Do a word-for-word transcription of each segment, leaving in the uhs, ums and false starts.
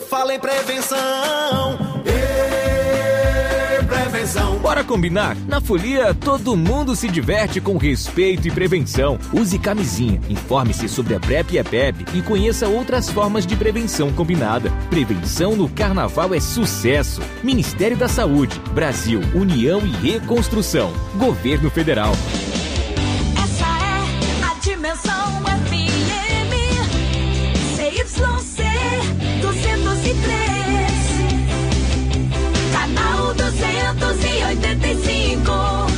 fala em prevenção. Prevenção. Bora combinar? Na Folia, todo mundo se diverte com respeito e prevenção. Use camisinha, informe-se sobre a PrEP e a PEP e conheça outras formas de prevenção combinada. Prevenção no Carnaval é sucesso. Ministério da Saúde, Brasil, União e Reconstrução. Governo Federal. Essa é a Dimensão F M C Y C duzentos e três, canal duzentos e oitenta e cinco.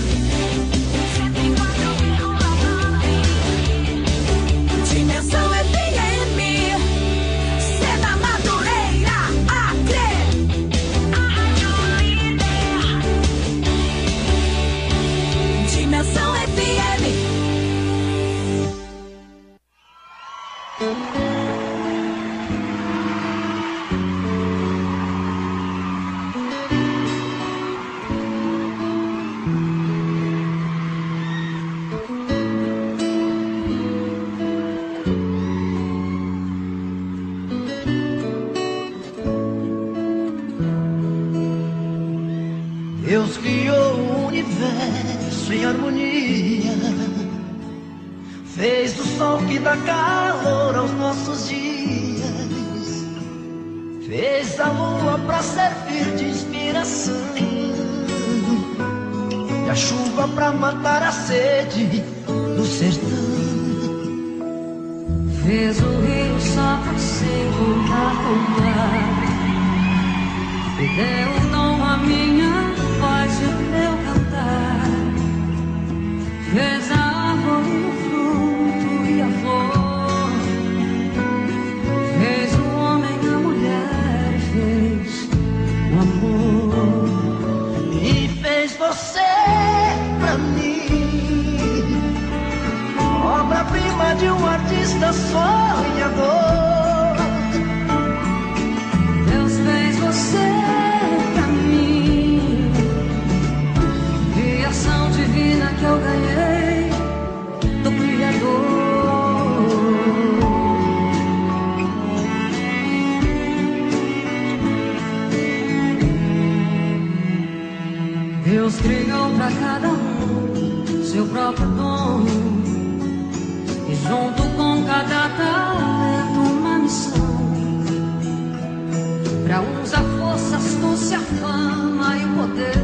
Dimensão F M, cê da Madureira, Acre. Dimensão F M. Deus criou o universo em harmonia, fez do sol que dá calor aos nossos dias, fez a lua pra servir de inspiração e a chuva pra matar a sede do sertão. Fez o rio só pra se encontrar com o mar, me deu o dom a minha voz e o teu cantar. Fez a árvore, o fruto e a flor, fez o homem, a mulher e fez o amor. E fez você pra mim, obra-prima de um artista sonhador. Deus fez você pra mim, criação divina que eu ganhei do Criador. Deus criou pra cada um seu próprio dom, e junto com cada talento uma missão. Pra uns a força, a astúcia, a fama e o poder,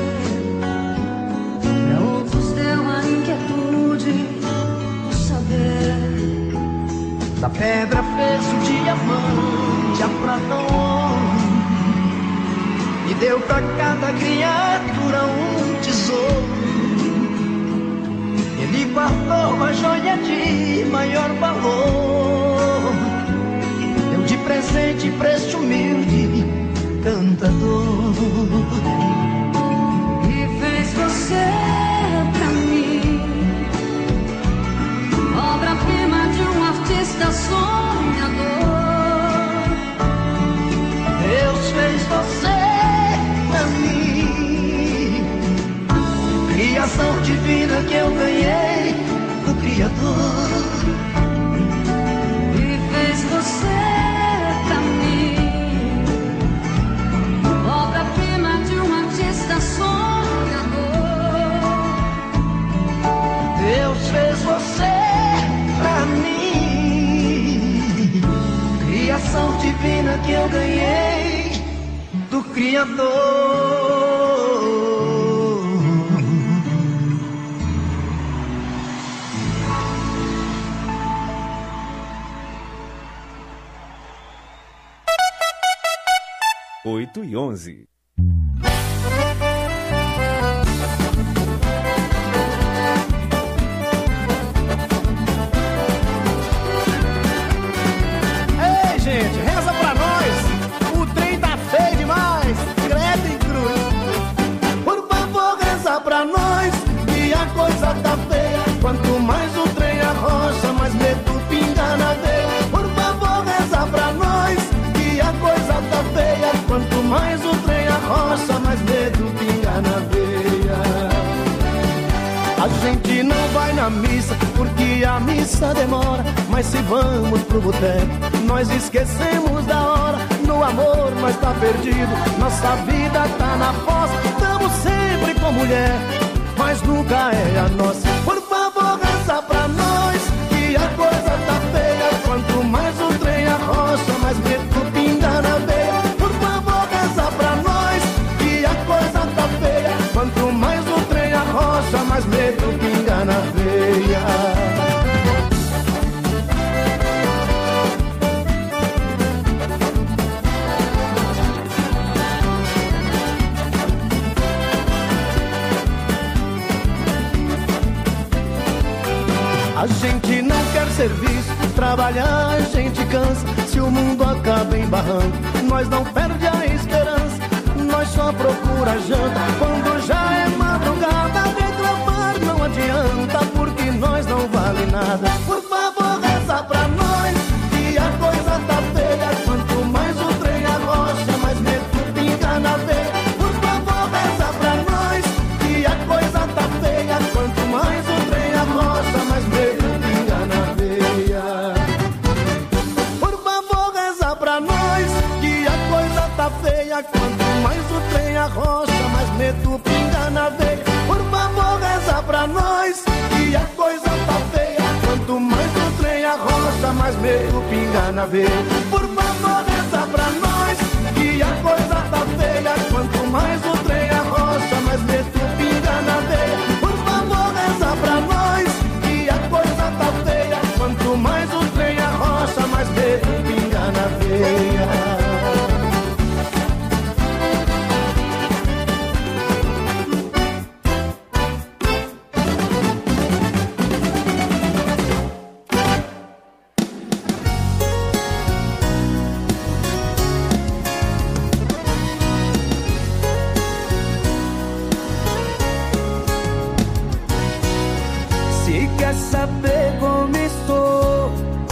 pra outros deu a inquietude, o saber. Da pedra fez o diamante, a prata o ouro, e deu pra cada criatura um tesouro. Ele guardou a joia de maior valor, deu de presente pra este humilde cantador. E fez você pra mim, obra-prima de um artista sonhador. Deus fez você pra mim, criação divina que eu ganhei do Criador. E fez você pra mim, obra-prima de um artista sonhador. Deus fez você pra mim, criação divina que eu ganhei do Criador. oito e onze. Ei, gente, reza pra nós. O trem tá feio demais, credo e cruz. Por favor, reza pra nós, que a coisa tá feia. Quanto mais o trem arrocha, mais medo pinga na veia. Por favor, reza pra nós, que a coisa tá feia. Quanto mais o trem arrocha, mais medo pinga na veia. A gente não vai na missa, porque a missa demora. Mas se vamos pro boteco, nós esquecemos da hora. No amor mas tá perdido. Nossa vida tá na fossa, estamos sempre com mulher, mas nunca é a nossa. Por favor, reza pra nós, que a coisa tá feia. Quanto mais o trem arrocha, mais medo pinga na veia. Por favor, reza pra nós, que a coisa tá feia. Quanto mais o trem arrocha, mais medo pinga na veia. A gente não quer serviço, trabalhar a gente cansa. Se o mundo acaba em barranco, nós não perde a esperança. Nós só procura janta quando já é madrugada. Reclamar não adianta, porque nós não vale nada. Por favor, reza pra nós, que a coisa tá feia. Quanto mais o trem arrocha, mais medo pinga na veia. Por favor, reza pra nós, que a coisa tá feia. Quanto mais o trem arrocha, mais medo pinga na veia. Por favor, reza pra nós, que a coisa tá feia. Quanto mais o trem arrocha, mais medo pinga na veia. Por favor, reza pra nós, que a coisa tá feia. Quanto mais o trem arrocha, mais medo pinga na veia. Por favor, reza pra nós, que a coisa tá feia. Quanto mais o trem arrocha, mais medo pinga na veia. Por favor, reza pra nós, que a coisa tá feia. Quanto mais o trem arrocha, mais medo pinga na veia. Saber como estou,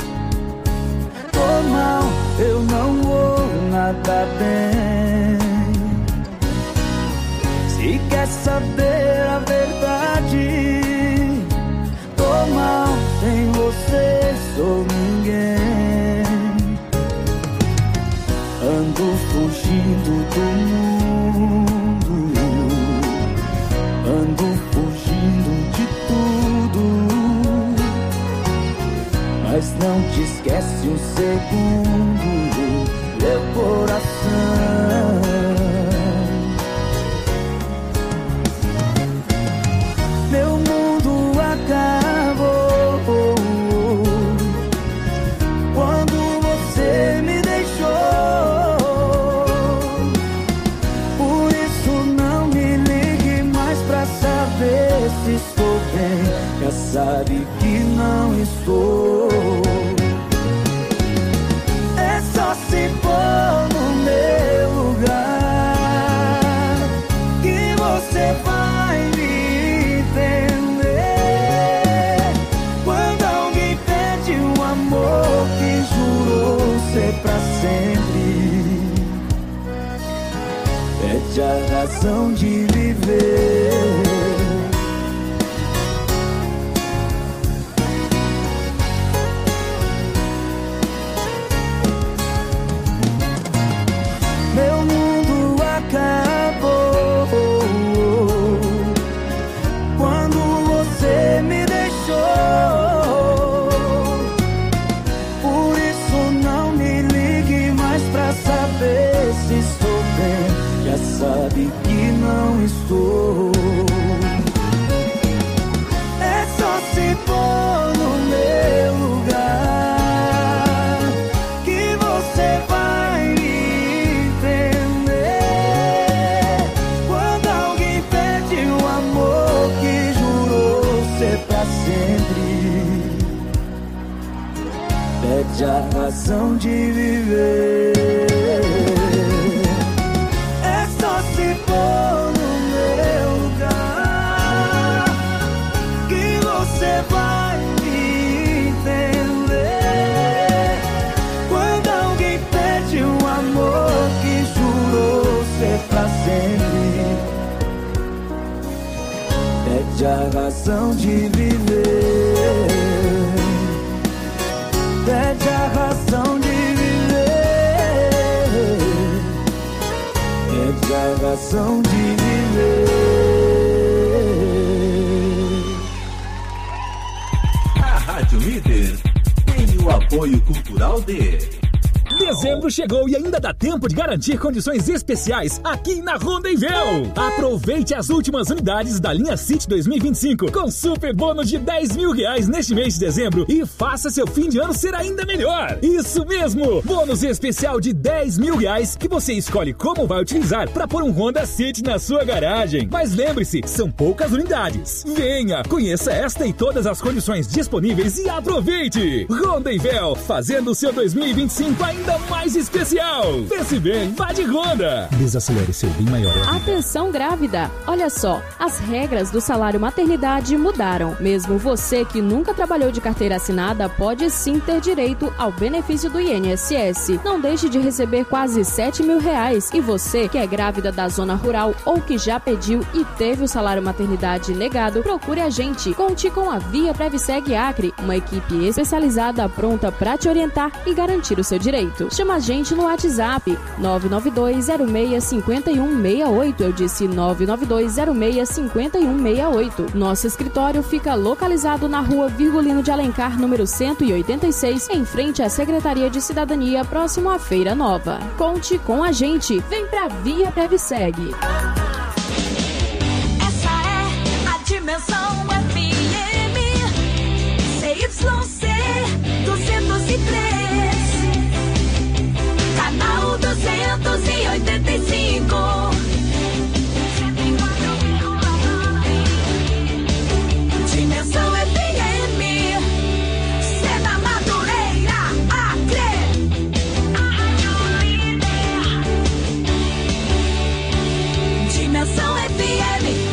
tô mal, eu não vou nada bem. Se quer saber a verdade, tô mal, sem você sou ninguém. Ando fugindo do mundo, ando fugindo de tudo. Mas não te esquece um segundo, meu coração. Meu mundo acabou quando você me deixou. Por isso não me ligue mais pra saber se estou bem. Já sabe que não estou. É só se pôr no meu lugar que você vai me entender. Quando alguém perde um amor que jurou ser pra sempre, perde a razão de viver. Quando você me deixou, por isso não me ligue mais pra saber se estou bem. Já sabe que não estou. É só se pôr no meu lugar que você vai me entender. Quando alguém perde um amor que jurou ser pra sempre, perde a razão de viver. É só se pôr no meu lugar que você vai me entender. Quando alguém perde um amor que jurou ser pra sempre, perde a razão de viver. Perde a razão de viver. única razão de viver. A Rádio Líder tem o apoio cultural de... Dezembro chegou e ainda dá tempo de garantir condições especiais aqui na Rondenvel. Aproveite as últimas unidades da linha City dois mil e vinte e cinco com super bônus de dez mil reais neste mês de dezembro e faça seu fim de ano ser ainda melhor. Isso mesmo, bônus especial de dez mil reais que você escolhe como vai utilizar para pôr um Honda City na sua garagem. Mas lembre-se, são poucas unidades. Venha, conheça esta e todas as condições disponíveis e aproveite. Rondenvel, fazendo o seu dois mil e vinte e cinco ainda ainda mais especial. Pense bem, vá de Honda. Desacelere seu bem maior. Atenção grávida. Olha só, as regras do salário maternidade mudaram. Mesmo você que nunca trabalhou de carteira assinada pode sim ter direito ao benefício do I N S S. Não deixe de receber quase sete mil reais. E você que é grávida da zona rural ou que já pediu e teve o salário maternidade negado, procure a gente. Conte com a Via Previseg Acre, uma equipe especializada pronta para te orientar e garantir o seu direito. Chama a gente no WhatsApp nove nove dois zero seis cinco um seis oito. Eu disse nove nove dois zero seis cinco um seis oito. Nosso escritório fica localizado na rua Virgulino de Alencar, número cento e oitenta e seis, em frente à Secretaria de Cidadania, próximo à Feira Nova. Conte com a gente. Vem pra Via Previseg. Essa é a Dimensão F M C Y C duzentos e três, canal duzentos e oitenta e cinco. Dimensão F M, Seda Madureira, Acre. Dimensão F M.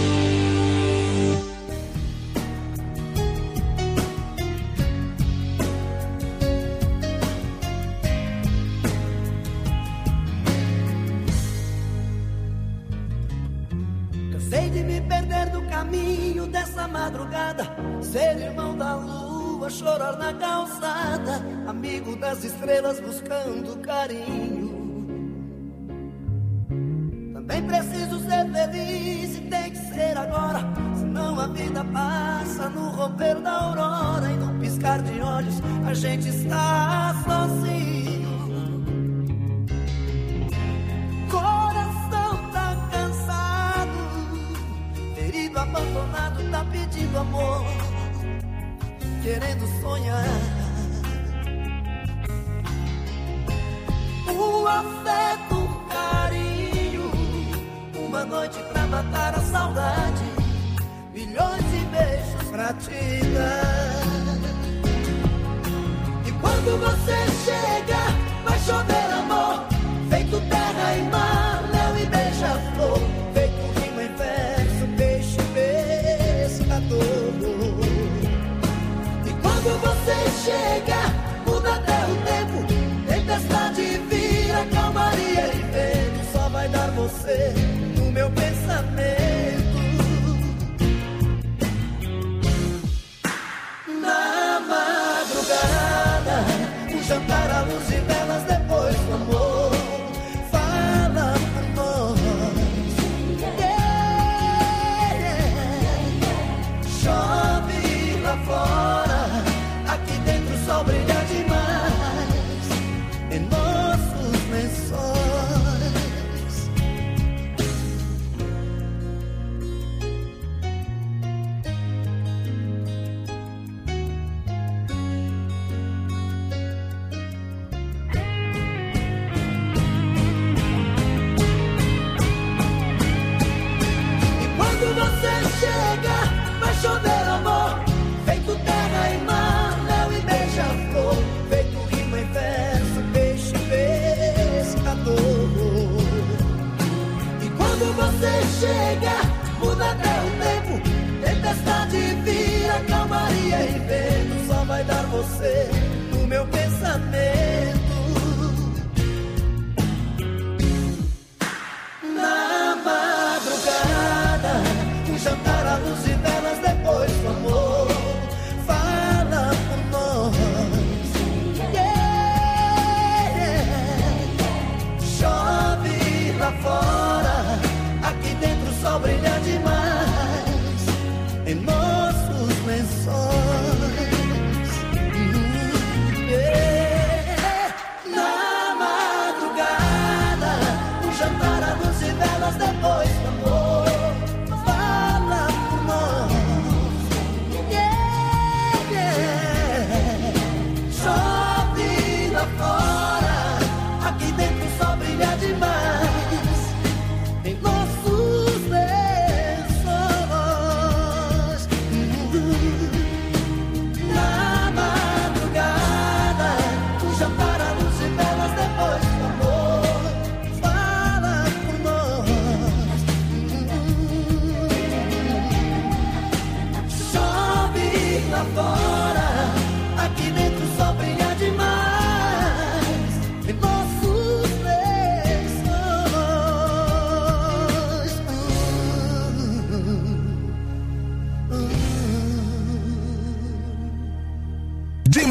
Cansei de me perder no caminho dessa madrugada, ser irmão da lua, chorar na calçada, amigo das estrelas buscando carinho. Também preciso ser feliz e tem que ser agora, senão a vida passa no romper da aurora e num piscar de olhos a gente está sozinho. Coração tá cansado, ferido, abandonado, tá pedindo amor, querendo sonhar. Um afeto, um carinho, uma noite pra matar a saudade, milhões de beijos pra te dar. E quando você chega, vai chover amor, feito terra e mar, mel e beija-flor, feito rima em verso, peixe pescador. E quando você chega, muda até o tempo, tempestade vira calmaria e vento, só vai dar você no meu pensamento. Na madrugada, um jantar à luz de velas depois do amor, fala por nós. Yeah, yeah. Chove lá fora, aqui dentro o sol brilha demais em nossos lençóis. Chega, vai chover amor, feito terra e mar, mel e beija-flor, feito rima em verso, peixe pescador. E quando você chega, muda até o tempo, tempestade vira calmaria e vento, só vai dar você no meu pensamento. Na madrugada, jantar à luz de velas depois do amor, fala por nós. Yeah, yeah. Chove lá fora,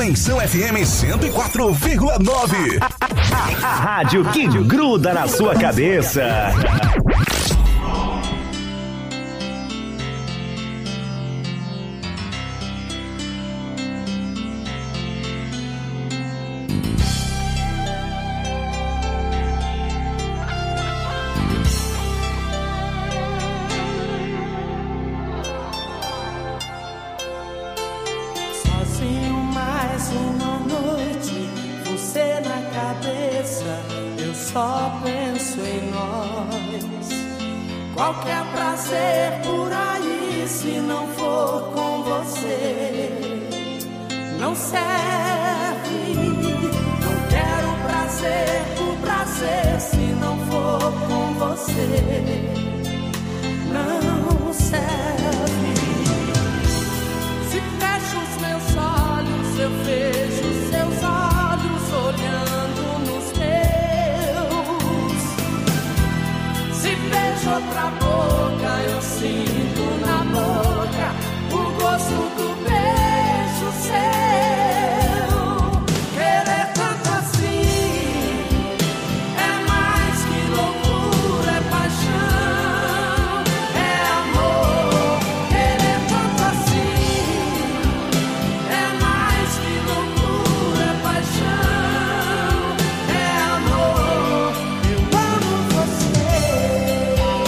Conexão F M cento e quatro vírgula nove. A rádio que gruda na sua cabeça. Só penso em nós. Qualquer prazer por aí, se não for com você, não serve. Não quero prazer por prazer, se não for com você, não serve. Se fecho os meus olhos, eu vejo seus olhos olhando nos meus. Beijo outra boca, eu sinto na boca o gosto do beijo seu. Querer tanto assim é mais que loucura, é paixão, é amor. Querer tanto assim é mais que loucura, é paixão, é amor. Eu amo você.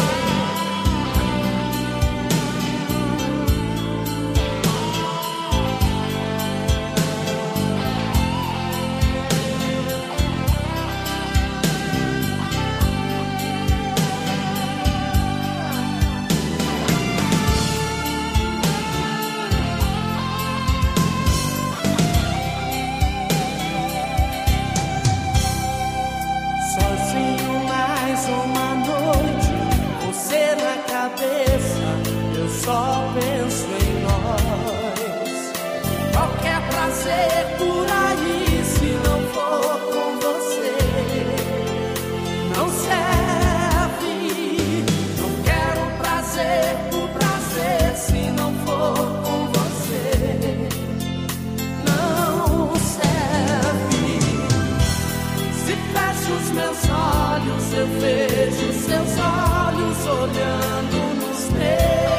Só penso em nós. Qualquer prazer por aí, se não for com você, não serve. Não quero prazer por prazer, se não for com você, não serve. Se fecho os meus olhos, eu vejo seus olhos olhando nos meus.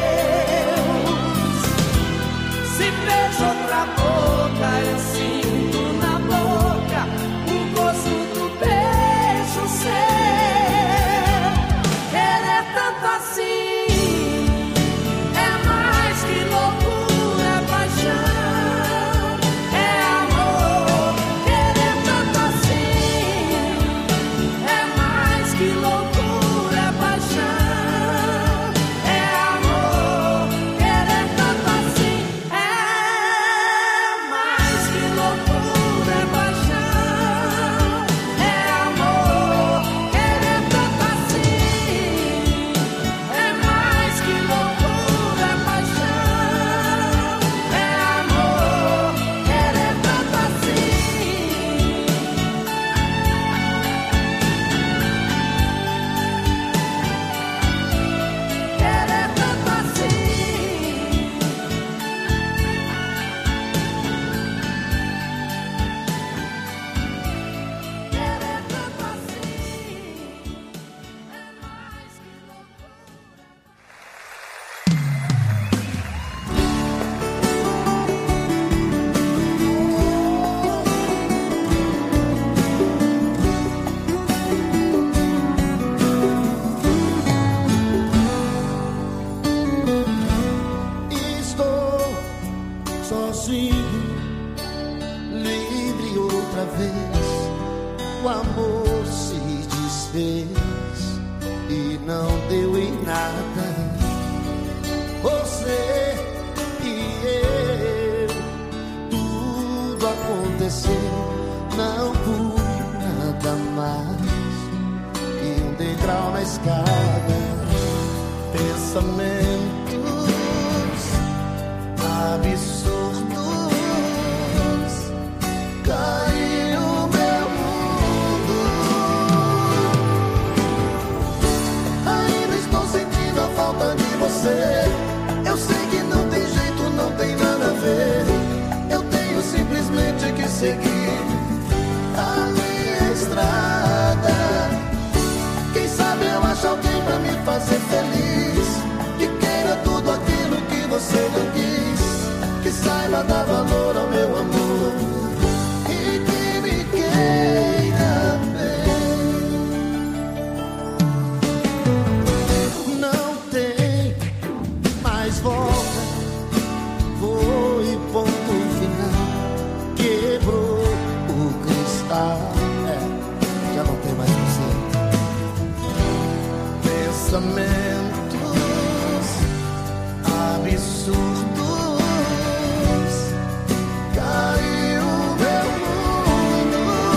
Beijo outra boca, eu sinto na boca o gosto do beijo seu. Querer tanto assim é mais que loucura, é paixão, é amor. Querer tanto assim é mais que loucura, é paixão, é amor. Querer tanto assim Eu sei que não tem jeito, não tem nada a ver. Eu tenho simplesmente que seguir a minha estrada. Quem sabe eu acho alguém pra me fazer feliz, que queira tudo aquilo que você não quis, que saiba dar valor ao meu amor e que me queira bem. Não tem mais volta, foi ponto final, quebrou o cristal, é, já não tem mais você. Pensamentos absurdos, caiu meu mundo.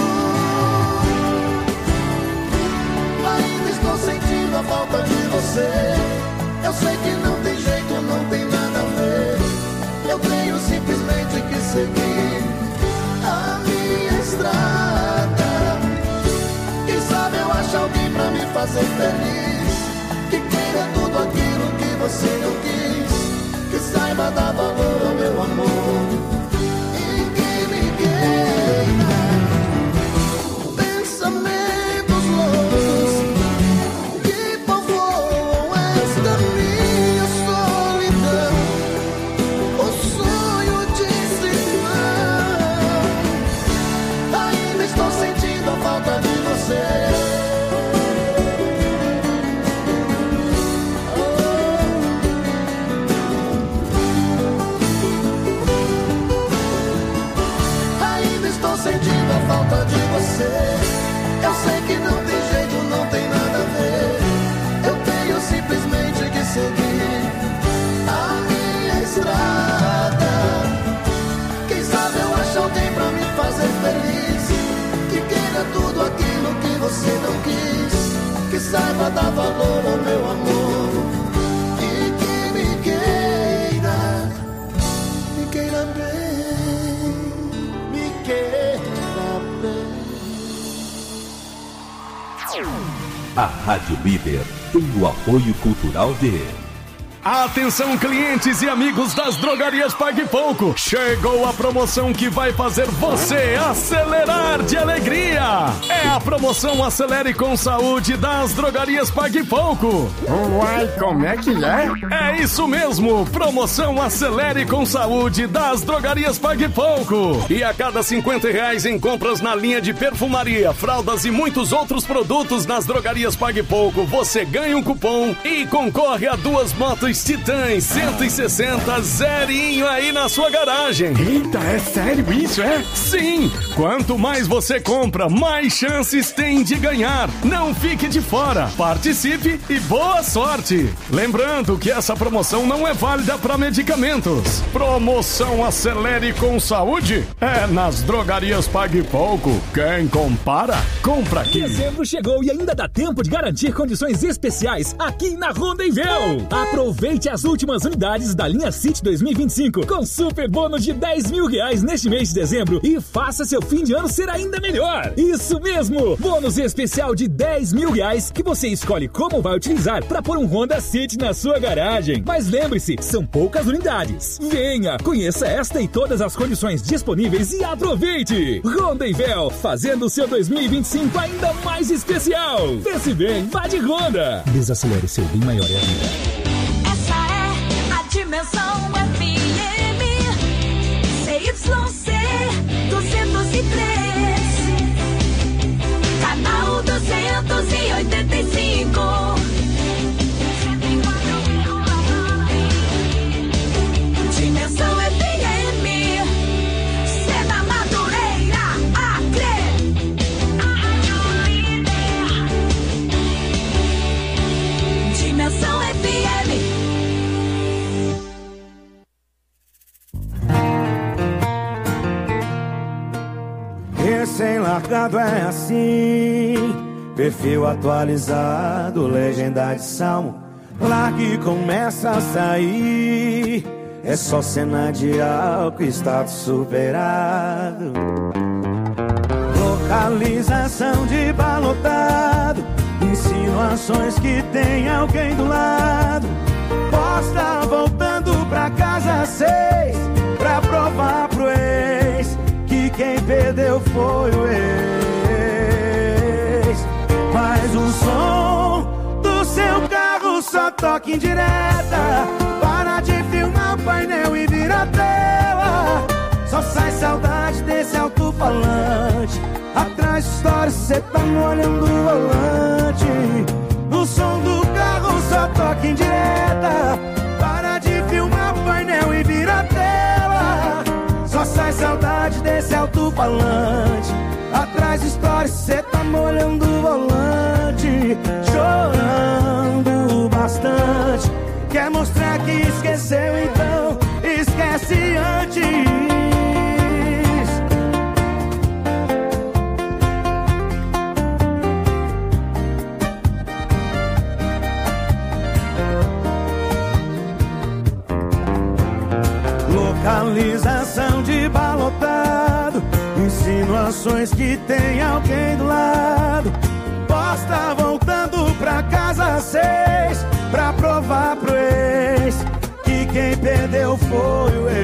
Ainda estou sentindo a falta de você. Eu sei que não tem jeito, não tem nada a ver. Eu tenho simplesmente que seguir a minha estrada. Quem sabe eu acho alguém pra me fazer feliz, que queira tudo aquilo que você não quis, que saiba dar valor ao meu amor e que me queira. Pensamentos loucos que povoam esta minha solidão, o sonho de simão. Ainda estou sentindo a falta de você. Sentindo a falta de você. Eu sei que não tem jeito, não tem nada a ver. Eu tenho simplesmente que seguir a minha estrada. Quem sabe eu acho alguém pra me fazer feliz, que queira tudo aquilo que você não quis, que saiba dar valor ao meu amor e que me queira, me queira bem, me queira. A Rádio Líder tem o apoio cultural de... Atenção, clientes e amigos das drogarias Pague Pouco. Chegou a promoção que vai fazer você acelerar de alegria. É a promoção Acelere com Saúde das drogarias Pague Pouco. Uai, como é que é? É isso mesmo, promoção Acelere com Saúde das drogarias Pague Pouco. E a cada cinquenta reais em compras na linha de perfumaria, fraldas e muitos outros produtos nas drogarias Pague Pouco, você ganha um cupom e concorre a duas motos Titãs cento e sessenta zerinho aí na sua garagem. Eita, é sério isso, é? Sim! Quanto mais você compra, mais chances tem de ganhar. Não fique de fora. Participe e boa sorte! Lembrando que essa promoção não é válida para medicamentos. Promoção Acelere com Saúde é nas drogarias Pague Pouco. Quem compara, compra aqui. Dezembro chegou e ainda dá tempo de garantir condições especiais aqui na Rondonvel. Aproveite as últimas unidades da linha City dois mil e vinte e cinco com super bônus de dez mil reais neste mês de dezembro e faça seu fim de ano ser ainda melhor. Isso mesmo! Bônus especial de dez mil reais que você escolhe como vai utilizar para pôr um Honda City na sua garagem. Mas lembre-se, são poucas unidades. Venha, conheça esta e todas as condições disponíveis e aproveite! Rondonvel, fazendo o seu dois mil e vinte e cinco ainda mais especial. Pense bem, vá de Honda. Desacelere, seu bem maior é a vida. Dimensão F M C Y C duzentos e três, canal duzentos e oitenta e cinco. Dimensão F M, Sena Madureira, Acre. Dimensão F M. Recém-largado é assim, perfil atualizado, legenda de salmo, largue e começa a sair. É só cena de álcool, status superado. Localização de balotado, insinuações que tem alguém do lado. Posta voltando pra casa às seis, pra provar pro ex que quem perdeu foi o ex. Mas o som do seu carro só toca em direta. Para de filmar o painel e vira a tela. Só sai saudade desse alto-falante. Atrás de história cê tá molhando o volante. O som do carro só toca em direta. Para de filmar o painel e vira a tela. Só sai saudade desse alto-falante. Atrás de história cê tá molhando o volante. Chorando bastante. Quer mostrar que esqueceu, então esquece antes. Localização de balotado, insinuações que tem alguém do lado. Posta voltando pra casa às seis, pra provar pro ex que quem perdeu foi o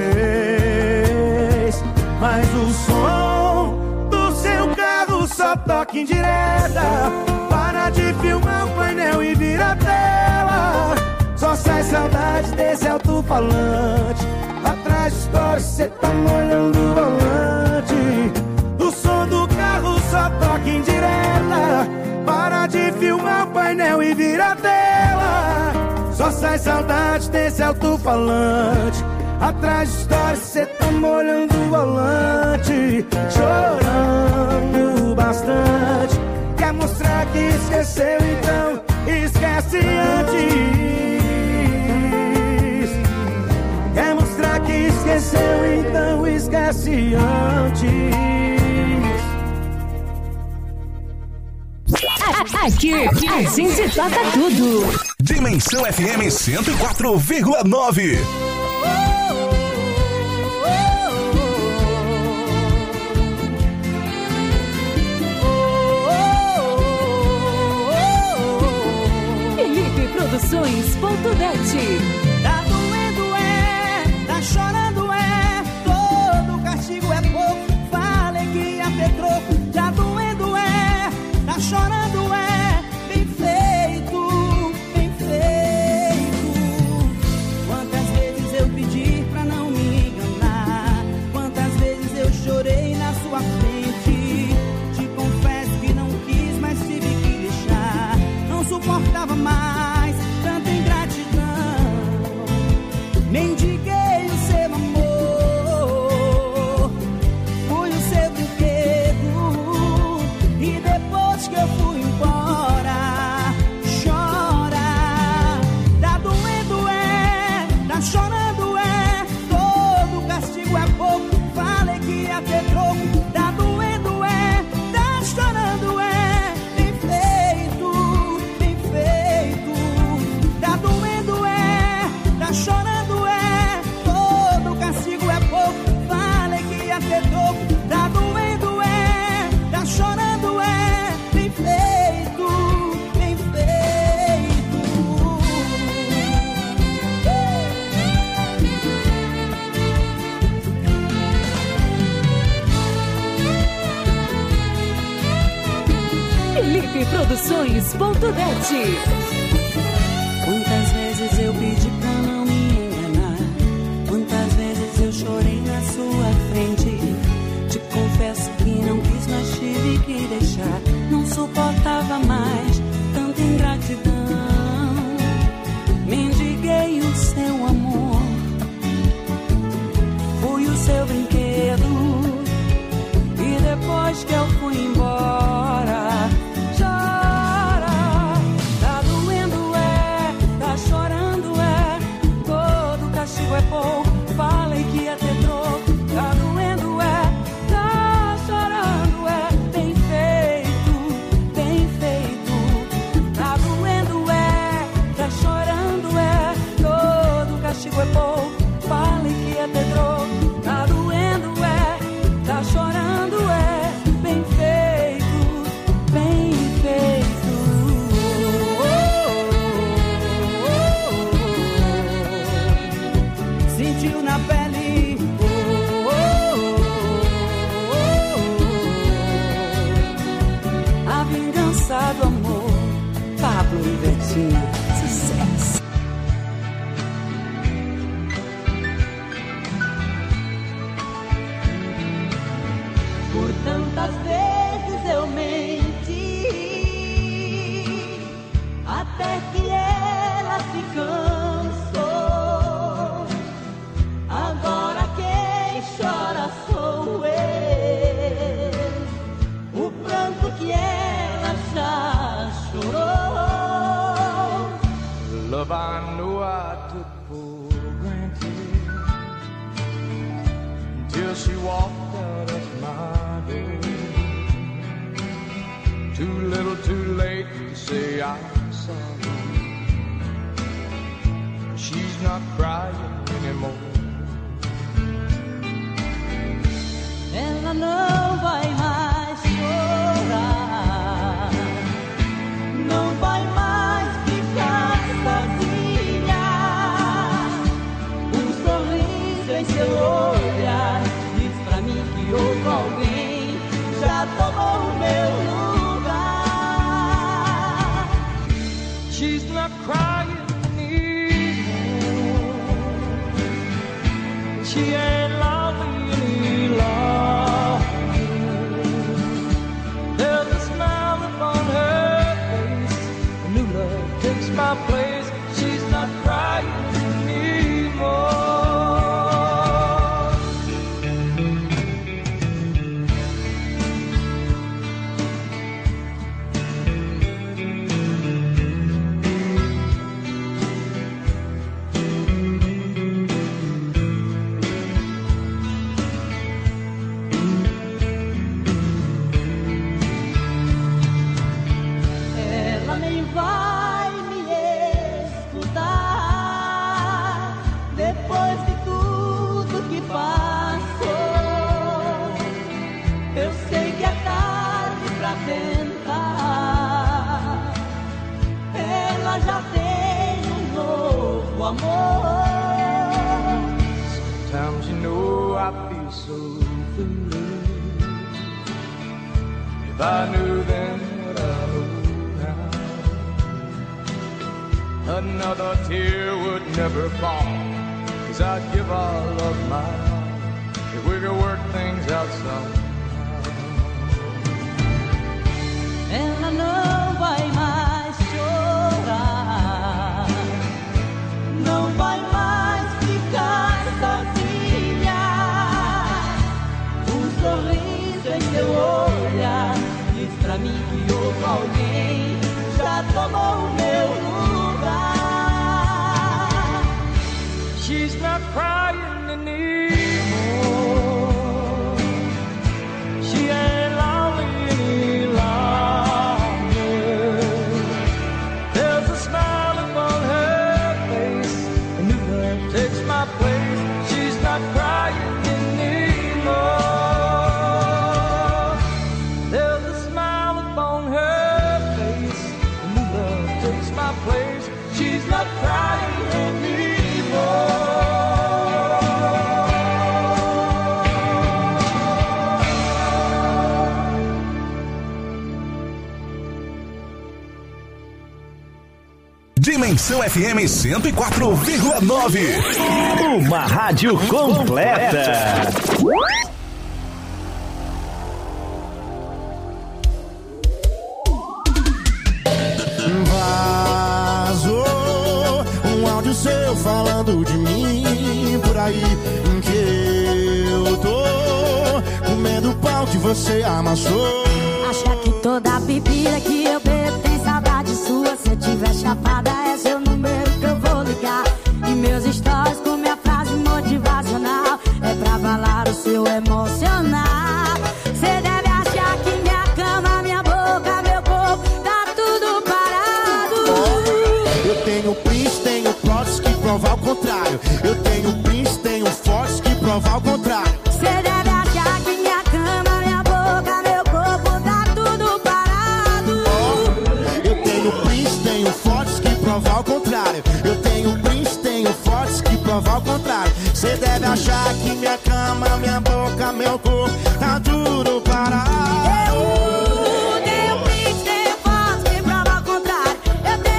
ex. Mas o som do seu carro só toca em direta. Para de filmar o painel e vira a tela. Só sai saudade desse alto-falante. Atrás de história cê tá molhando o volante. O som do carro só toca em direta. Para de filmar o painel e vira a tela. Só sai saudade desse alto-falante. Atrás de história cê tá molhando o volante. Chorando bastante. Quer mostrar que esqueceu, então esquece antes. Quer mostrar que esqueceu, então esquece antes. Aqui, aqui a gente toca tudo. Dimensão F M cento e quatro vírgula nove. Felipe Produções ponto net. Tá doendo é, tá chorando é, todo castigo é pouco. Falei que ia ter troco. Tá doendo é, tá chorando é, bem feito, bem feito. Quantas vezes eu pedi pra não me enganar, quantas vezes eu chorei na sua frente. Te confesso que não quis, mas tive que deixar. Não suportava mais tanta ingratidão. Mendiguei o seu amor, fui o seu brinquedo, e depois que eu fui embora, chora. Tá doendo é, tá chorando é, todo castigo é pouco. Falei que ia ter troco. Tá doendo é, tá chorando é, bem feito, bem feito. Tá doendo é, tá chorando é, todo castigo é pouco. Falei que ia ter troco. Tá doendo é, tá chorando é, bem feito, bem feito. Felipe Produções ponto net. Quantas vezes eu pedi pra não me enganar, quantas vezes eu chorei na sua frente. Te confesso que não quis, mas tive que deixar. Não suportava mais tanta ingratidão. Mendiguei o seu amor, fui o seu brinquedo, e depois que eu fui embora, chora. Tá doendo é, Ivetinho, sucesso. Por tantas vezes eu menti, até que ela se cansou. Agora quem chora sou eu, o pranto que ela já chorou. Love I know I took for granted until she walked out of my door. Too little, too late to say I'm sorry. She's not crying anymore. Ela não vai mais chorar, não vai mais ficar sozinha. Um sorriso em seu olhar diz pra mim que outro alguém já tomou o meu lugar. She's not crying anymore. She ain't lonely any longer. There's a smile upon her face. A new love takes my place. She's not crying anymore. Ela nem vai me escutar depois de tudo que passou. Eu sei que é tarde pra tentar. Ela já tem um novo amor. Sometimes you know I feel so foolish. If I knew then what I know now, another tear would never fall. Cause I'd give all of my heart if we could work things out somehow. Ela não vai mais chorar, não vai mais ficar sozinha. Um sorriso em seu olhar diz pra mim que outro alguém já tomou o meu lugar. She's not crying anymore. She ain't lonely any longer. There's a smile upon her face. A new love takes my place. She's not crying anymore. There's a smile upon her face. A new love takes my place. She's not crying anymore. Dimensão F M cento e quatro vírgula nove. Uma rádio completa. Vazou um áudio seu falando de mim por aí, em que eu tô comendo o pau que você amassou. Acha que toda bebida que eu bebo tem saudade sua? Se eu tiver chapada é seu número que eu vou ligar. E meus stories com minha frase motivacional é pra abalar o seu emocional. Cê deve achar que minha cama, minha boca, meu corpo tá tudo parado. Eu tenho prints, tenho plots que provam ao contrário. Eu tenho prints, tenho fotos que provam ao contrário. Cê deve achar que minha cama, minha boca, meu corpo tá tudo parado. Eu tenho prints, tenho fotos que provam ao contrário. Eu tenho prints, tenho fotos que provam ao contrário. Cê deve achar que minha cama, minha boca, meu corpo tá tudo parado. Eu tenho prints, tenho fotos que provam ao contrário. Eu tenho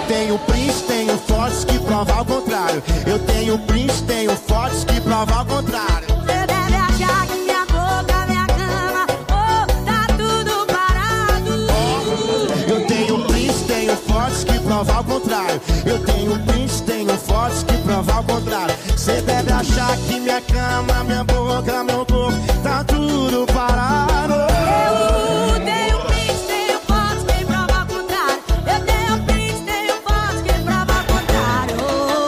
tenho prints, tenho fotos que provam ao contrário. Eu tenho prints, tenho fotos que provam ao contrário. Você deve achar que minha boca, minha cama, oh, tá tudo parado. Oh, eu tenho prints, tenho fotos que provam ao contrário. Eu tenho prints, tenho fotos que provam ao contrário. Você deve achar que minha cama, minha boca, meu corpo, tá tudo parado. Eu tenho prints, tenho fotos que provam ao contrário. Eu tenho prints, tenho fotos que provam ao contrário.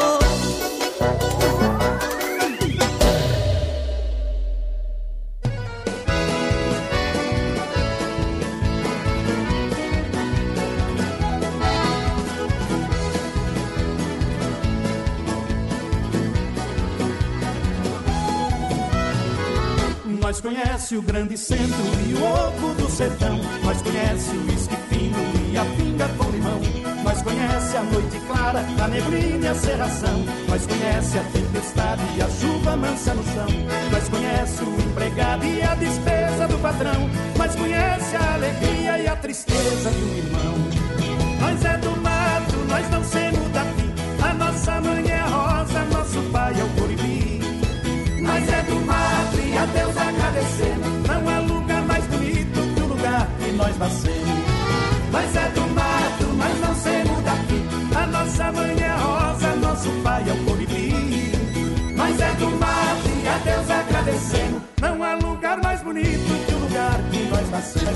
Nós conhece o grande centro e o ovo do sertão. Nós conhece o uísque fino e a pinga com limão. Nós conhece a noite clara, a neblina e a cerração. Nós conhece a tempestade e a chuva mansa no chão. Nós conhece o empregado e a despesa do patrão. Nós conhece a alegria e a tristeza do irmão. Nós é do mato, nós não semos daqui. A nossa mãe é a rosa, nosso pai é o colibri. Nós é do mato e a Deus agradecemos. Não há lugar mais bonito que o lugar que nós nascemos. Nós é do mato, nós não somos daqui. A nossa mãe é a rosa, nosso pai é o colibri. Nós é do mato e a Deus agradecemos. Não há lugar mais bonito que o lugar que nós nascemos.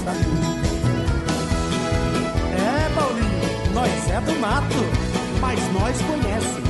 É, Paulinho, nós é do mato, mas nós conhece.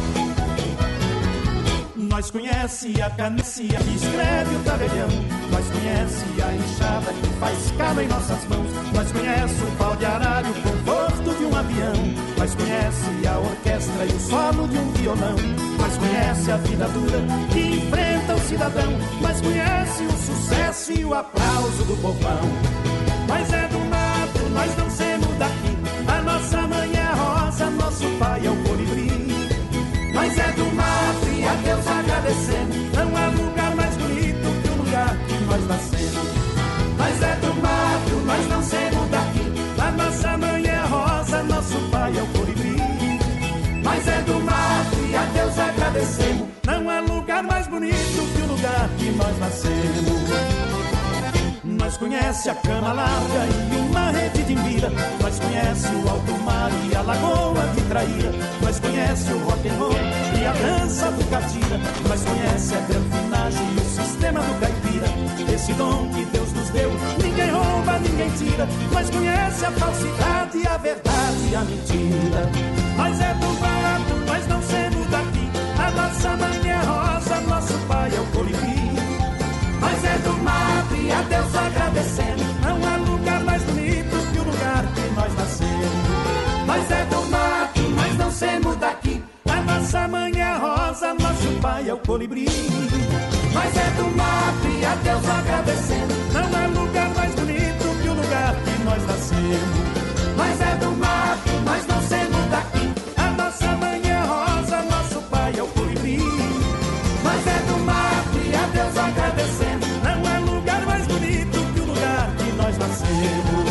Nós conhece a canecia que escreve o tabelião. Nós conhece a enxada que faz calo em nossas mãos. Nós conhece o pau de aralho, o conforto de um avião. Nós conhece a orquestra e o solo de um violão. Nós conhece a vida dura que enfrenta o cidadão. Nós conhece o sucesso e o aplauso do povão. Nós é do mato, nós não somos daqui. A nossa mãe é a rosa, nosso pai é o colibri. Nós é do mato e a Deus agradecemos. Não há lugar mais bonito que o lugar que nós nascemos. Nós é do mato, nós não somos daqui. A nossa mãe é a rosa, nosso pai é o colibri. Nós é do mato e a Deus agradecemos. Não há lugar mais bonito que o lugar que nós nascemos. Nós conhece a cama larga e uma rede de mira. Nós conhece o alto mar e a lagoa de Traíra. Nós conhece o rock and roll e a dança do catira. Nós conhece a granfinagem e o sistema do caipira. Esse dom que Deus nos deu, ninguém rouba, ninguém tira. Nós conhece a falsidade, a verdade e a mentira. Nós é do mato, nós não somos daqui. A nossa mãe é rosa, nosso pai é o colibri. Nós é do mato e a Deus agradecendo. Não há lugar mais bonito que o lugar que nós nascemos. Nós é do mato, nós não somos daqui. A nossa mãe é a rosa, nosso pai é o colibri. Nós é do mato e a Deus agradecendo. Não há lugar mais bonito que o lugar que nós nascemos. Nós é do mato, nós não somos daqui. A nossa mãe é a rosa, nosso pai é o colibri. Nós é do mato e a Deus agradecendo. Não há lugar mais bonito que o lugar que nós nascemos.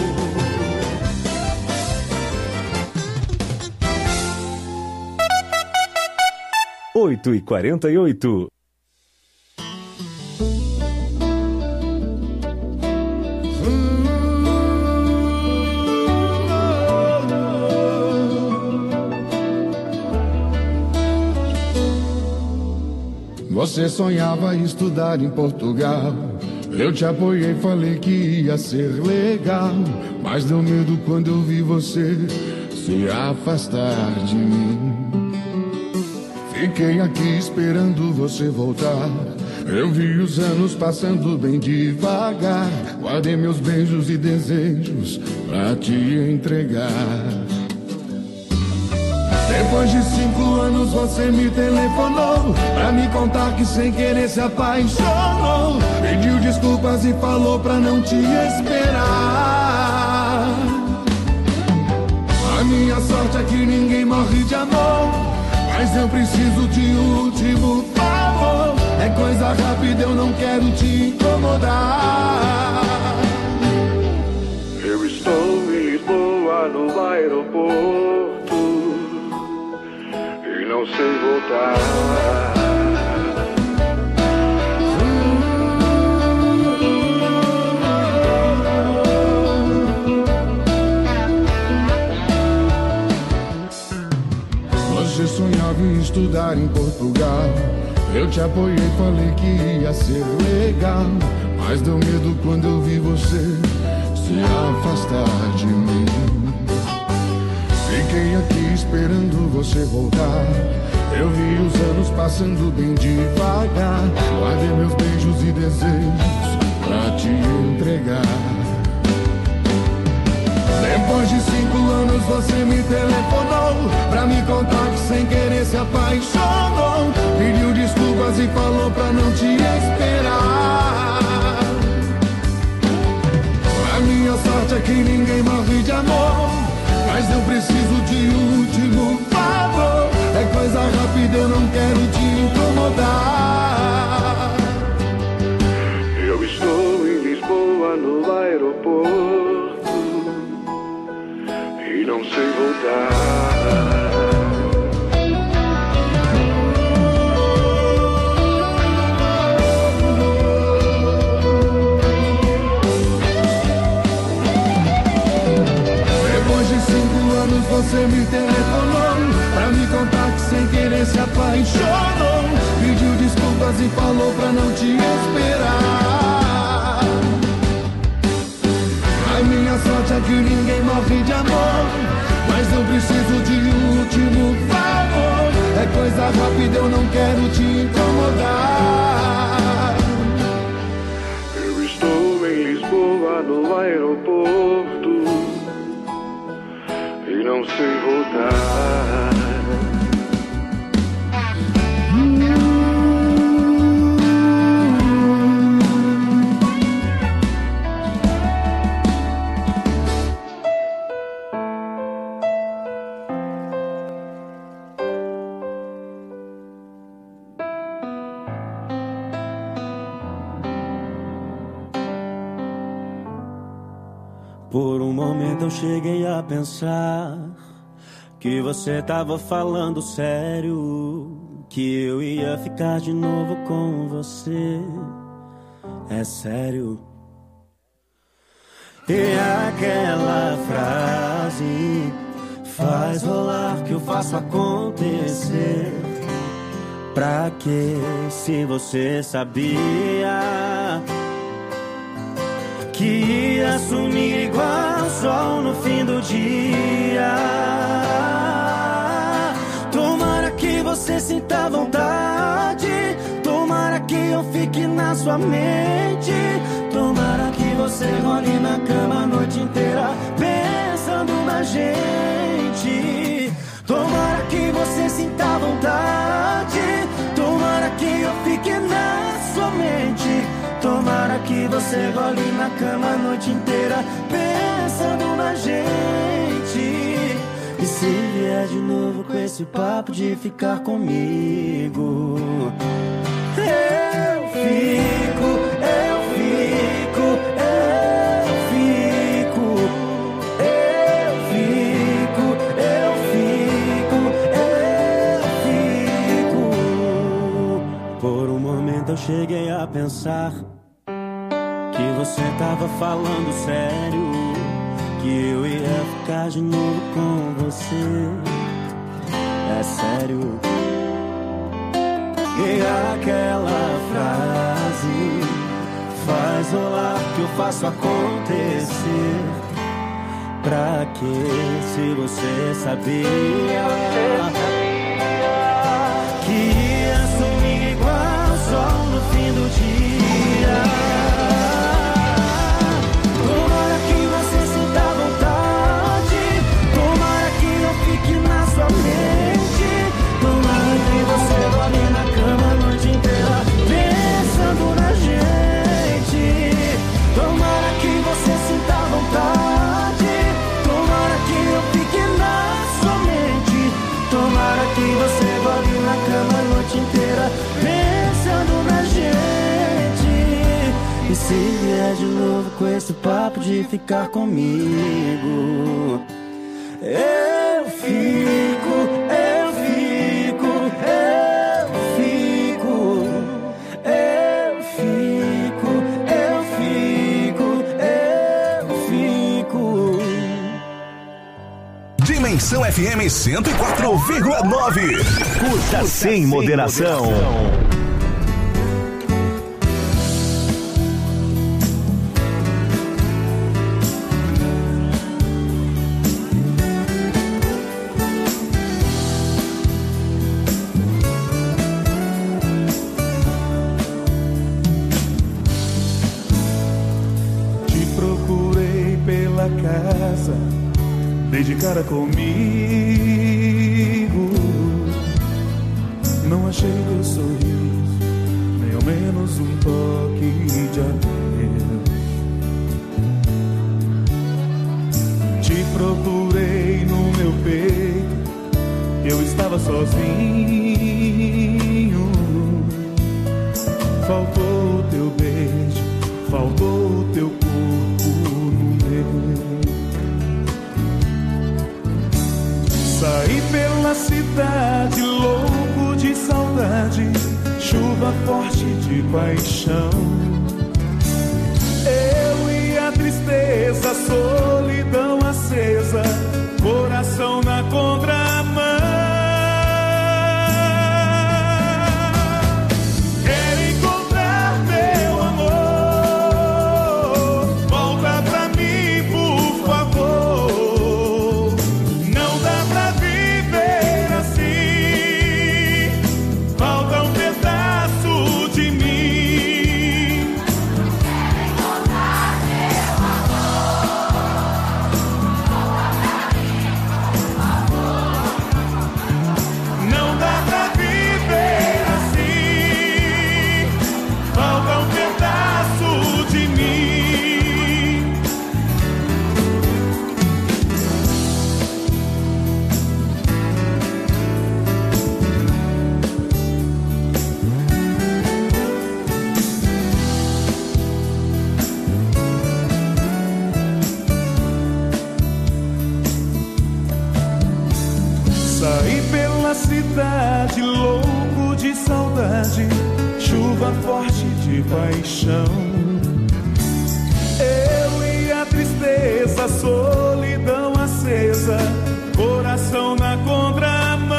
oito e quarenta e oito. Você sonhava estudar em Portugal. Eu te apoiei, falei que ia ser legal. Mas deu medo quando eu vi você se afastar de mim. Fiquei aqui esperando você voltar. Eu vi os anos passando bem devagar. Guardei meus beijos e desejos pra te entregar. Depois de cinco anos você me telefonou pra me contar que sem querer se apaixonou. Pediu desculpas e falou pra não te esperar. A minha sorte é que ninguém morre de amor, mas eu preciso de último favor. É coisa rápida, eu não quero te incomodar. Eu estou em Lisboa, no aeroporto. não sei voltar. Você sonhava em estudar em Portugal. Eu te apoiei, falei que ia ser legal. Mas deu medo quando eu vi você se afastar de mim. Fiquei aqui esperando você voltar. Eu vi os anos passando bem devagar. Guardei meus beijos e desejos pra te entregar. Depois de cinco anos você me telefonou pra me contar que sem querer se apaixonou. Pediu desculpas e falou pra não te esperar. A minha sorte é que ninguém morre de amor, mas eu preciso de último favor. É coisa rápida, eu não quero te incomodar. Eu estou em Lisboa no aeroporto e não sei voltar. Você me telefonou pra me contar que sem querer se apaixonou. Pediu desculpas e falou pra não te esperar. A minha sorte é que ninguém morre de amor, mas eu preciso de último favor. É coisa rápida, eu não quero te incomodar. Eu estou em Lisboa no aeroporto e não sei voltar. Por um momento eu cheguei a pensar que você tava falando sério, que eu ia ficar de novo com você. É sério. E aquela frase faz rolar que eu faço acontecer. Pra que se você sabia que ia sumir igual sol no fim do dia? Tomara que você sinta vontade, tomara que eu fique na sua mente, tomara que você role na cama a noite inteira pensando na gente. Tomara que você sinta vontade, tomara que eu fique na sua mente, tomara que você role na cama a noite inteira pensando na gente. E se vier de novo com esse papo de ficar comigo, eu fico, eu fico, eu fico, eu fico, eu fico, eu fico. Por um momento eu cheguei a pensar que você tava falando sério, que eu ia ficar de novo com você. É sério. E aquela frase faz rolar que eu faço acontecer. Pra que se você sabia que ia sumir igual sol no fim do dia? Tomara que você sinta vontade, tomara que eu fique na sua mente, tomara que você role na cama a noite inteira pensando na gente. Tomara que você sinta vontade, tomara que eu fique na sua mente, tomara que você role na cama a noite inteira pensando na gente. E se vier de novo com esse papo de ficar comigo, eu fico, eu fico, Dimensão F M cento e quatro vírgula nove. Curta sem moderação. Dei de cara comigo, não achei teu sorriso, nem ao menos um toque de adeus. Te procurei no meu peito, eu estava sozinho. Faltou o teu beijo, faltou o teu corpo no meu. Saí pela cidade, louco de saudade, chuva forte de paixão. Eu e a tristeza, solidão acesa, coração na contramão. Quero encontrar teu amor, volta pra mim, por favor. Não dá pra viver assim, falta um pedaço de mim. Quero encontrar teu amor, volta pra mim, por favor. Não dá pra viver assim, falta um pedaço de mim. Saí pela cidade, louco de saudade, chuva forte de paixão. Eu e a tristeza, solidão acesa, coração na contramão.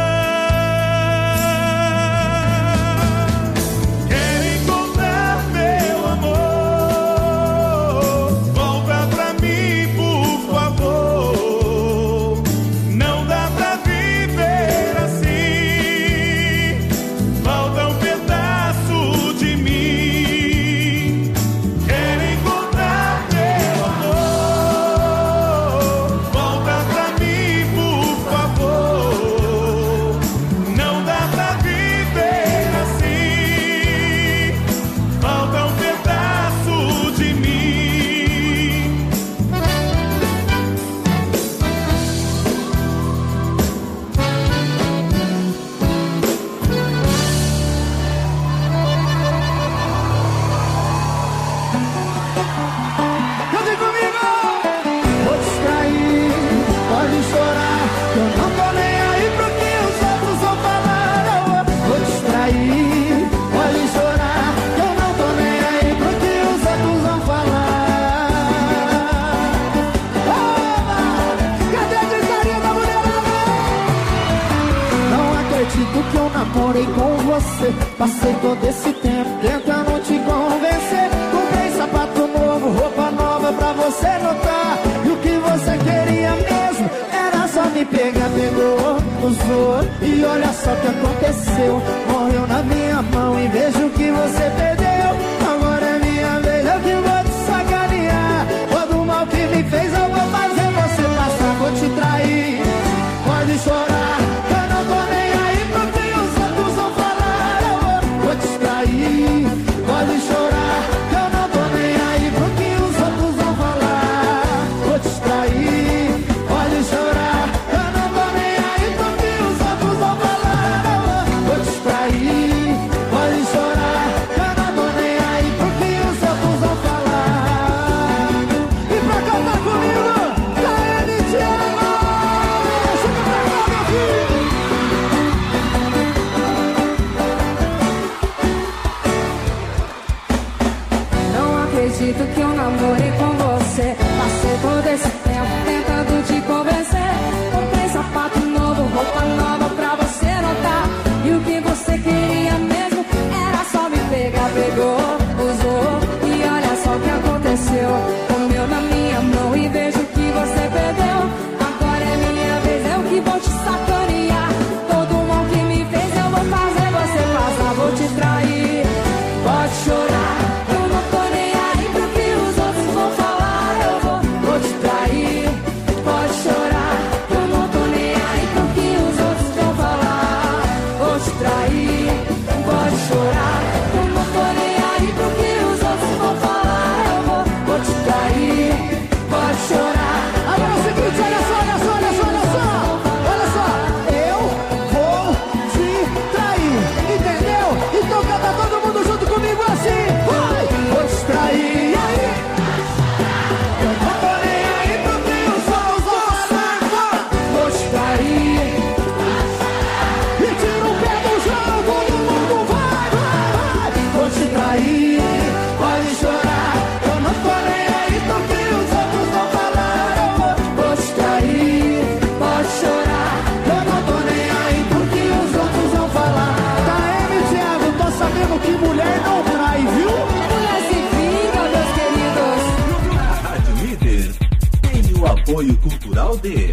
Quero encontrar teu amor, volta pra mim, por favor. Não dá pra viver assim, falta um pedaço de mim. Quero encontrar teu amor, volta pra mim, por favor. Não dá pra viver assim, falta um pedaço de mim. Cante comigo! Vou te trair, pode chorar, que eu não tô nem aí pro que os outros vão falar. Eu vou te trair, pode chorar, que eu não tô nem aí pro que os outros vão falar. Oba! Cadê a gritaria da mulherada? Não acredito que eu namorei com você. Passei todo esse tempo tentando te convencer. Comprei sapato novo, roupa nova pra você notar. E o que você queria mesmo era só me pegar, pegou, usou. E olha só o que aconteceu, morreu na minha mão. E veja o que você perdeu. Agora é minha vez, eu que vou te sacanear. Todo mal que me fez eu vou fazer você passar. Vou te trair, pode chorar, que eu não tô nem aí pro que os outros vão falar. Eu vou, vou te trair, pode chorar, que eu não tô nem aí pro que os outros vão falar. Vou te trair, pode chorar, que eu não tô nem aí pro que os outros vão falar. Eu vou, vou te trair, pode chorar, que eu não tô cultural de...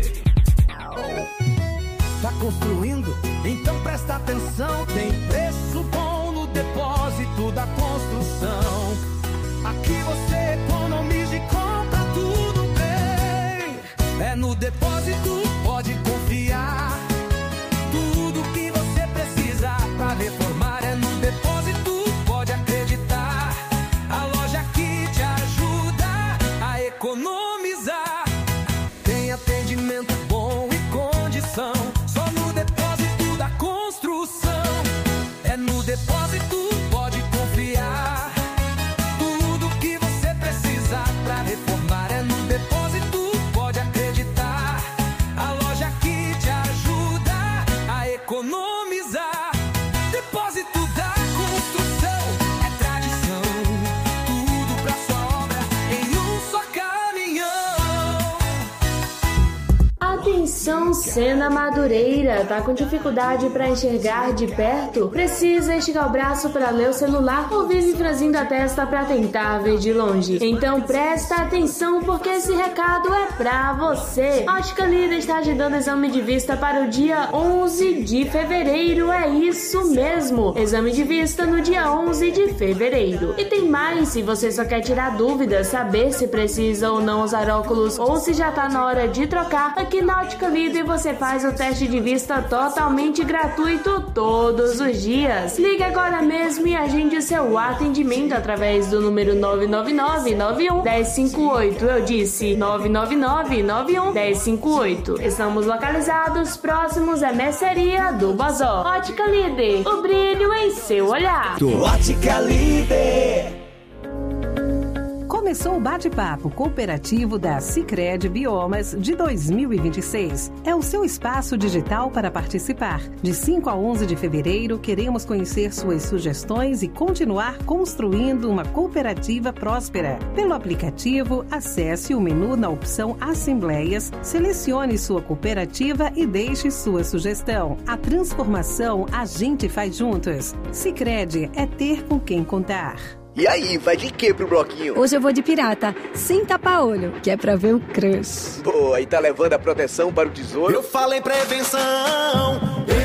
Tá construindo? Então presta atenção. Tem preço bom no depósito da construção. Aqui você economiza e compra tudo bem. É no depósito, pode confiar. Tudo que você precisa pra reformar é no depósito, pode acreditar. A loja que te ajuda a economizar. Tem atendimento bom e condição. Só no depósito da construção. É no depósito, pode confiar. Tudo que você precisa pra reformar é no depósito, pode acreditar. A loja que te ajuda a economizar. Depósito da construção é tradição. Tudo pra sua obra em um só caminhão. Atenção, Sena Madureira, tá com dificuldade para enxergar de perto? Precisa esticar o braço para ler o celular ou vive franzindo a testa para tentar ver de longe? Então presta atenção porque esse recado é pra você. A Ótica Líder está agendando exame de vista para o dia onze de fevereiro, é isso mesmo, exame de vista no dia onze de fevereiro. E tem mais, se você só quer tirar dúvidas, saber se precisa ou não usar óculos ou se já tá na hora de trocar, aqui na Ótica Líder você faz o teste de vista totalmente gratuito todos os dias. Ligue agora mesmo e agende seu atendimento através do número nove nove nove, nove um, um zero cinco oito. Eu disse nove nove nove, nove um, um zero cinco oito. Estamos localizados próximos à mercearia do Bozó. Ótica Líder, o brilho em seu olhar. Ótica Líder. Começou o bate-papo cooperativo da Sicredi Biomas de dois mil e vinte e seis. É o seu espaço digital para participar. De cinco a onze de fevereiro, queremos conhecer suas sugestões e continuar construindo uma cooperativa próspera. Pelo aplicativo, acesse o menu na opção Assembleias, selecione sua cooperativa e deixe sua sugestão. A transformação a gente faz juntos. Sicredi é ter com quem contar. E aí, vai de quê pro bloquinho? Hoje eu vou de pirata, sem tapa-olho, que é pra ver o crush. Pô, aí tá levando a proteção para o tesouro? Eu falo em prevenção.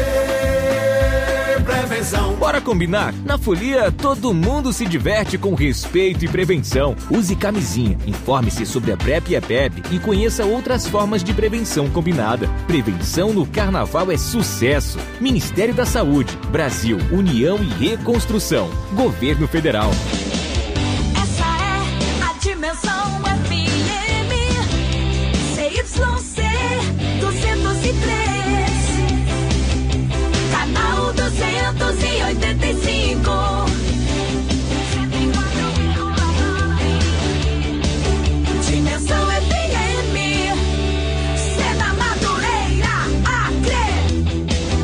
Ei, prevenção. Bora combinar? Na Folia, todo mundo se diverte com respeito e prevenção. Use camisinha, informe-se sobre a PrEP e a PEP e conheça outras formas de prevenção combinada. Prevenção no Carnaval é sucesso. Ministério da Saúde, Brasil, União e Reconstrução. Governo Federal. Essa é a Dimensão F M C Y C duzentos e três, canal duzentos e oitenta e cinco. Dimensão F M, Sena Madureira, Acre.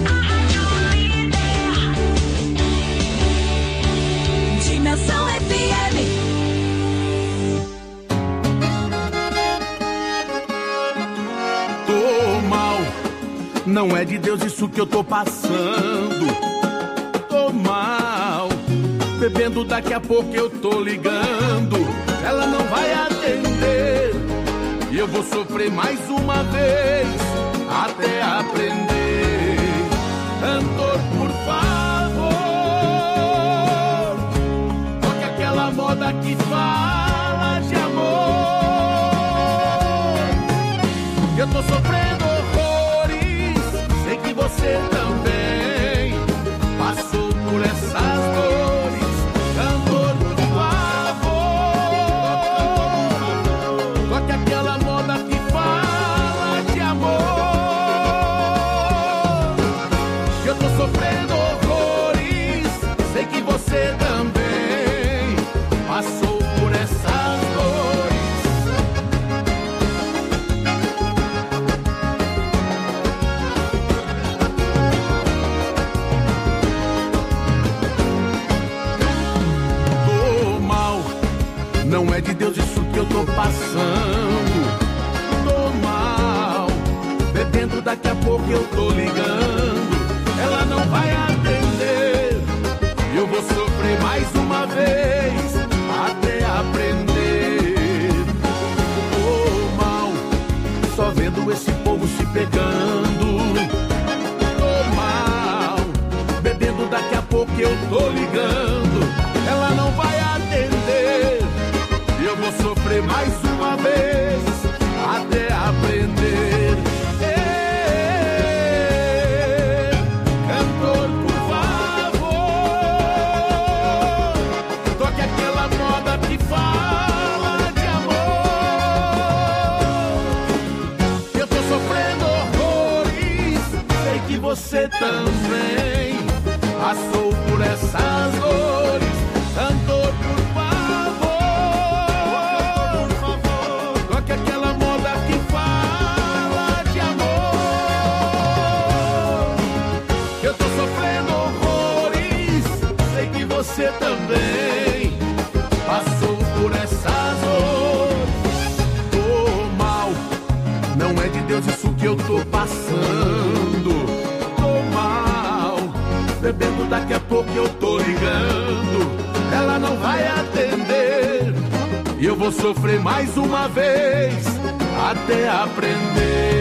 Dimensão F M. Tô mal, não é de Deus isso que eu tô passando. Tô mal, bebendo daqui a pouco eu tô ligando. Ela não vai atender e eu vou sofrer mais uma vez até aprender. Cantor, por favor, toque aquela moda que fala de amor. Eu tô sofrendo horrores, sei que você também passou por essas dores. Cantor, por favor, toque aquela moda que fala de amor. Eu tô sofrendo horrores, sei que você também passou por essas dores. Tô mal, não é de Deus isso que eu tô passando. Tô mal, bebendo daqui a pouco eu tô ligando. Ela não vai atender, eu vou sofrer mais uma vez até aprender. Tô mal, só vendo vendo esse povo se pegando. Tô mal, bebendo, daqui a pouco eu tô ligando. Ela não vai atender, e eu vou sofrer mais uma vez, até aprender. Ei, cantor, por favor, toque aquela moda que fala de amor. Eu tô sofrendo horrores, sei que você também passou por essas dores. Cantor, por favor, por favor, toque aquela moda que fala de amor. Eu tô sofrendo horrores, sei que você também passou por essas dores. Tô mal, não é de Deus isso que eu tô passando. Tô mal, bebendo, daqui a pouco eu tô ligando. Ela não vai atender, e eu vou sofrer mais uma vez, até aprender.